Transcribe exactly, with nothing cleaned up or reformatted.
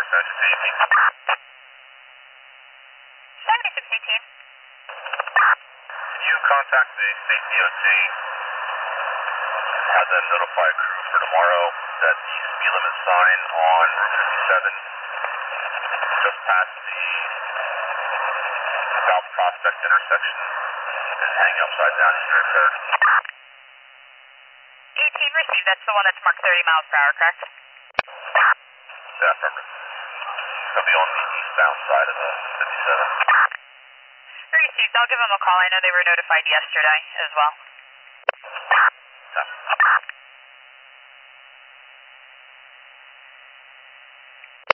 seventy-six eighteen. seventy-six eighteen. Can you contact the state D O T, have them notify crew for tomorrow that the speed limit sign on Route fifty-seven just past the South Prospect intersection is hanging upside down and you're impaired? eighteen received, that's the one that's marked thirty miles per hour, correct? Yeah, affirmative. It's going to be on the eastbound side of the fifty-seven. Received, I'll give them a call. I know they were notified yesterday as well.